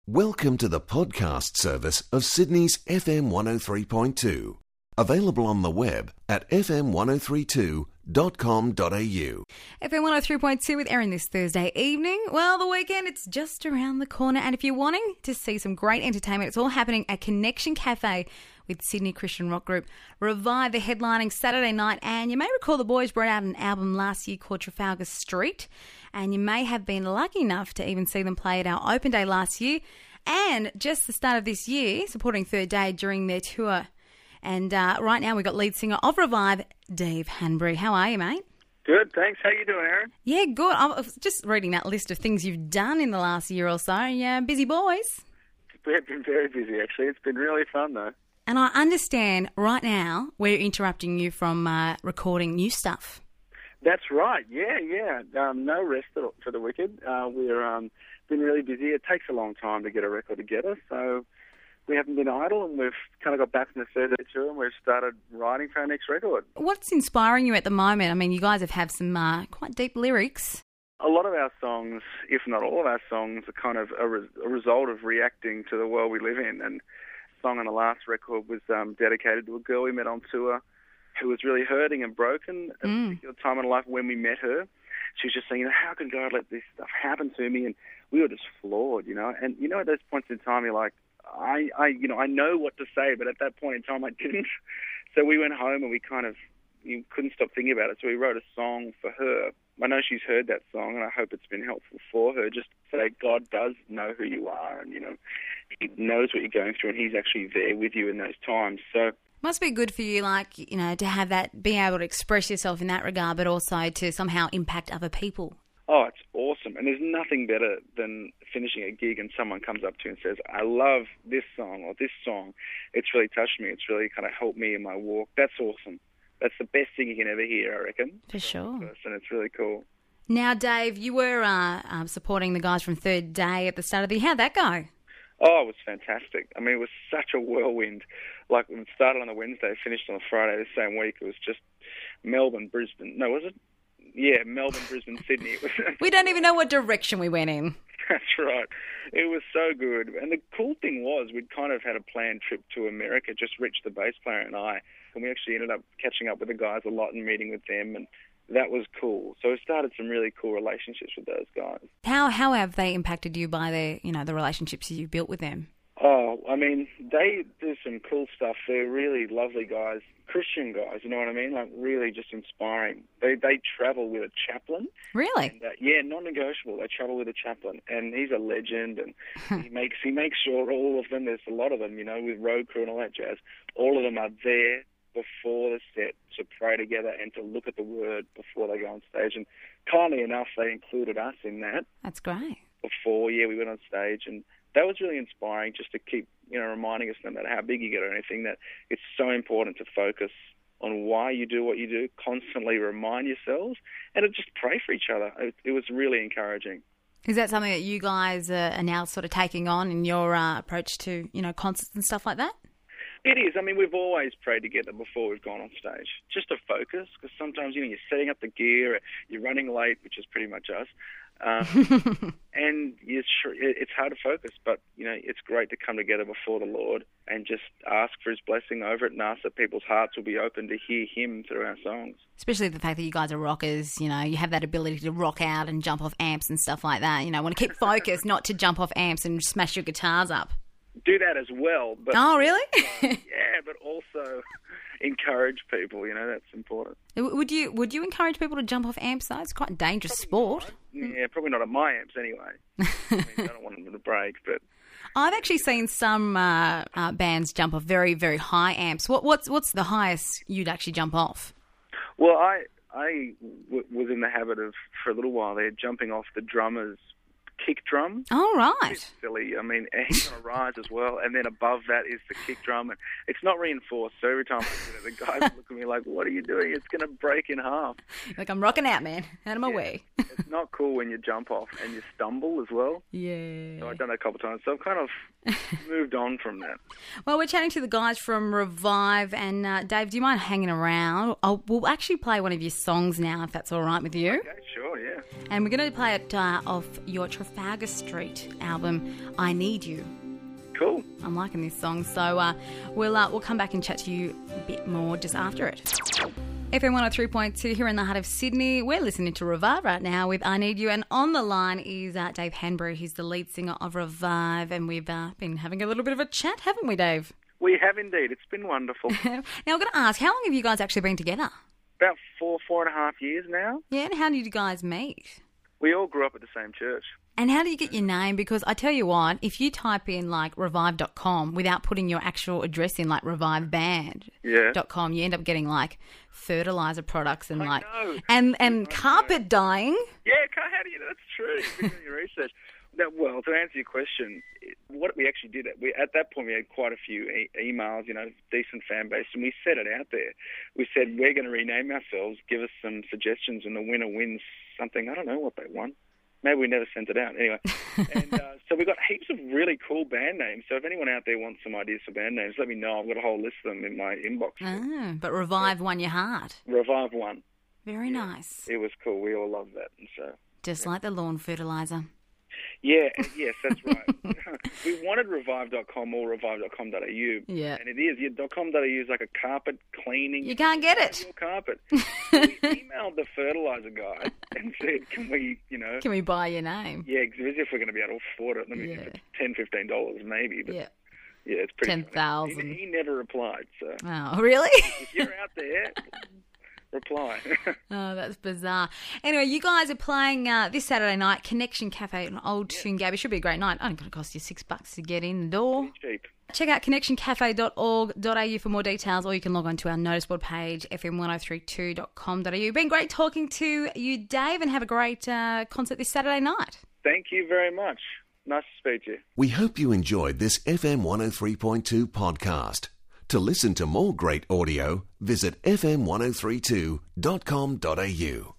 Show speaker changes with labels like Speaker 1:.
Speaker 1: Welcome to the podcast service of Sydney's FM 103.2. Available on the web at fm1032.com.au.
Speaker 2: FM 103.2 with Erin this Thursday evening. Well, the weekend, it's just around the corner. And if you're wanting to see some great entertainment, it's all happening at Connection Cafe with Sydney Christian rock group Revive. They're headlining Saturday night. And you may recall the boys brought out an album last year called Trafalgar Street. And you may have been lucky enough to even see them play at our open day last year. And just the start of this year, supporting Third Day during their tour. And right now we've got lead singer of Revive, Dave Hanbury. How are you, mate?
Speaker 3: Good, thanks. How you doing, Erin?
Speaker 2: Yeah, good. I was just reading that list of things you've done in the last year or so. Yeah, busy boys.
Speaker 3: We've been very busy, actually. It's been really fun, though.
Speaker 2: And I understand right now we're interrupting you from recording new stuff.
Speaker 3: That's right, yeah. No rest for the wicked. We're been really busy. It takes a long time to get a record together, so we haven't been idle, and we've kind of got back from the Third Day tour, and we've started writing for our next record.
Speaker 2: What's inspiring you at the moment? I mean, you guys have some quite deep lyrics.
Speaker 3: A lot of our songs, if not all of our songs, are kind of a result of reacting to the world we live in, and the song on the last record was dedicated to a girl we met on tour who was really hurting and broken at a particular time in life. When we met her, she was just saying, how can God let this stuff happen to me? And we were just floored, And, at those points in time, you're like, I know what to say, but at that point in time, I didn't. So we went home and we kind of couldn't stop thinking about it. So we wrote a song for her. I know she's heard that song, and I hope it's been helpful for her. Just to say, God does know who you are, and, He knows what you're going through, and He's actually there with you in those times. So
Speaker 2: must be good for you, to have that, being able to express yourself in that regard, but also to somehow impact other people.
Speaker 3: Oh, it's awesome. And there's nothing better than finishing a gig and someone comes up to you and says, I love this song or this song. It's really touched me. It's really kind of helped me in my walk. That's awesome. That's the best thing you can ever hear, I reckon.
Speaker 2: For sure.
Speaker 3: And it's really cool.
Speaker 2: Now, Dave, you were supporting the guys from Third Day at the start of the year. How'd that go?
Speaker 3: Oh, it was fantastic. I mean, it was such a whirlwind. Like, it started on a Wednesday, finished on a Friday the same week. It was just Melbourne, Brisbane. No, was it? Yeah, Melbourne, Brisbane, Sydney.
Speaker 2: We don't even know what direction we went in.
Speaker 3: That's right. It was so good. And the cool thing was we'd kind of had a planned trip to America, just Rich, the bass player, and I. And we actually ended up catching up with the guys a lot and meeting with them, and that was cool. So we started some really cool relationships with those guys. How
Speaker 2: have they impacted you by the relationships you've built with them?
Speaker 3: Oh, I mean, they do some cool stuff. They're really lovely guys, Christian guys, you know what I mean? Like, really just inspiring. They travel with a chaplain.
Speaker 2: Really?
Speaker 3: And, yeah, non-negotiable. They travel with a chaplain, and he's a legend, and he makes sure all of them, there's a lot of them, with road crew and all that jazz, all of them are there before the set to pray together and to look at the word before they go on stage. And kindly enough, they included us in that.
Speaker 2: That's great.
Speaker 3: Before, we went on stage, and that was really inspiring, just to keep, reminding us, no matter how big you get or anything, that it's so important to focus on why you do what you do, constantly remind yourselves, and to just pray for each other. It was really encouraging.
Speaker 2: Is that something that you guys are now sort of taking on in your approach to, concerts and stuff like that?
Speaker 3: It is. I mean, we've always prayed together before we've gone on stage, just to focus, because sometimes, you're setting up the gear, you're running late, which is pretty much us, and it's hard to focus, but, it's great to come together before the Lord and just ask for His blessing over it and ask that people's hearts will be open to hear Him through our songs.
Speaker 2: Especially the fact that you guys are rockers, you have that ability to rock out and jump off amps and stuff like that. Want to keep focused, not to jump off amps and smash your guitars up.
Speaker 3: Do that as well. But
Speaker 2: oh, really?
Speaker 3: Yeah, but also encourage people, that's important.
Speaker 2: Would you encourage people to jump off amps, though? It's quite a dangerous sport.
Speaker 3: Yeah, probably not at my amps anyway. I don't want them to break, but...
Speaker 2: I've actually seen some bands jump off very, very high amps. What's the highest you'd actually jump off?
Speaker 3: Well, I was in the habit of, for a little while there, jumping off the drummer's kick drum.
Speaker 2: Oh, right.
Speaker 3: It's silly. I mean, he's on a rise as well, and then above that is the kick drum, and it's not reinforced, so every time I the guys look at me like, what are you doing? It's going to break in half.
Speaker 2: Like, I'm rocking out, man. Out of my way.
Speaker 3: It's not cool when you jump off and you stumble as well.
Speaker 2: Yeah.
Speaker 3: So I've done that a couple of times, so I've kind of moved on from that.
Speaker 2: Well, we're chatting to the guys from Revive, and Dave, do you mind hanging around? We'll actually play one of your songs now, if that's all right with you.
Speaker 3: Okay, sure. Sure, yeah.
Speaker 2: And we're going to play it off your Trafalgar Street album, I Need You.
Speaker 3: Cool.
Speaker 2: I'm liking this song, so we'll come back and chat to you a bit more just after it. FM 103.2 here in the heart of Sydney. We're listening to Revive right now with I Need You, and on the line is Dave Hanbury. He's the lead singer of Revive, and we've been having a little bit of a chat, haven't we, Dave?
Speaker 3: We have indeed. It's been wonderful.
Speaker 2: Now, I'm going to ask, how long have you guys actually been together?
Speaker 3: About 4.5 years now.
Speaker 2: Yeah, and how did you guys meet?
Speaker 3: We all grew up at the same church.
Speaker 2: And how do you get your name? Because I tell you what, if you type in like revive.com without putting your actual address in, like reviveband.com, you end up getting like fertilizer products and and carpet dyeing.
Speaker 3: Yeah, how do you know? That's true. You've been doing your research. Well, to answer your question, what we actually did, at that point we had quite a few emails, decent fan base, and we set it out there. We said, we're going to rename ourselves, give us some suggestions, and the winner wins something. I don't know what they won. Maybe we never sent it out. Anyway, and so we got heaps of really cool band names. So if anyone out there wants some ideas for band names, let me know. I've got a whole list of them in my inbox.
Speaker 2: Oh, but Revive won your heart.
Speaker 3: Revive won.
Speaker 2: Very nice.
Speaker 3: It was cool. We all loved that. And so
Speaker 2: just like the lawn fertilizer.
Speaker 3: Yeah, yes, that's right. We wanted revive.com or revive.com.au.
Speaker 2: Yeah.
Speaker 3: And it is. .com.au is like a carpet cleaning.
Speaker 2: You can't get it.
Speaker 3: Your carpet. We emailed the fertilizer guy and said, can we
Speaker 2: buy your name?
Speaker 3: Yeah, as if we're going to be able to afford it. I mean, for $10, $15 maybe. But yeah, it's pretty
Speaker 2: 10,000.
Speaker 3: He never replied. So.
Speaker 2: Oh, really?
Speaker 3: If you're out there, reply.
Speaker 2: Oh, that's bizarre. Anyway, you guys are playing this Saturday night, Connection Cafe in Old Toongabbie. Should be a great night. Only going to cost you $6 to get in the door.
Speaker 3: Pretty cheap.
Speaker 2: Check out connectioncafe.org.au for more details, or you can log on to our notice board page, fm1032.com.au. Been great talking to you, Dave, and have a great concert this Saturday night.
Speaker 3: Thank you very much. Nice to speak to you.
Speaker 1: We hope you enjoyed this FM 103.2 podcast. To listen to more great audio, visit fm1032.com.au.